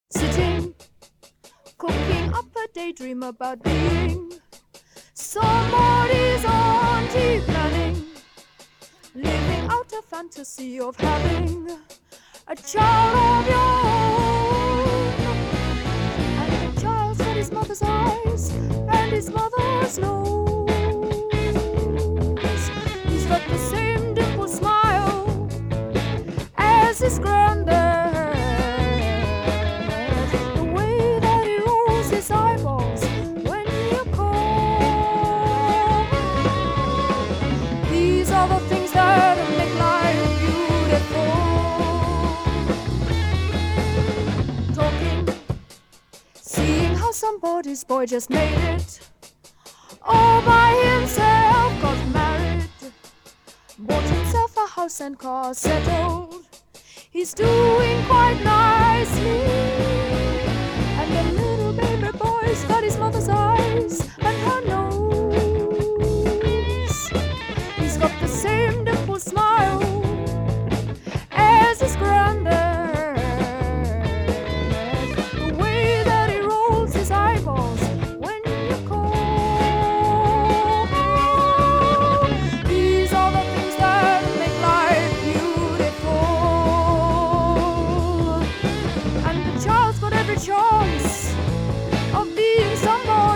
Sitting, cooking up a daydream about being somebody's auntie, planning, living out a fantasy of having a child of your own. And the child's got his mother's eyes and his mother's nose. He's got the same dimple smile as his granddad. The way that he rolls his eyeballs when you call. These are the things that make life beautiful. Talking, seeing how somebody's boy just made it all by himself, got married, bought himself a house and car, settled. He's doing quite nicely. And the little baby boy's got his mother's eyes and her nose. He's got the same dimple smile as his granddad. The way that he rolls his eyeballs when you call. These are the things that make life beautiful. And the child's got every chance of being somebody.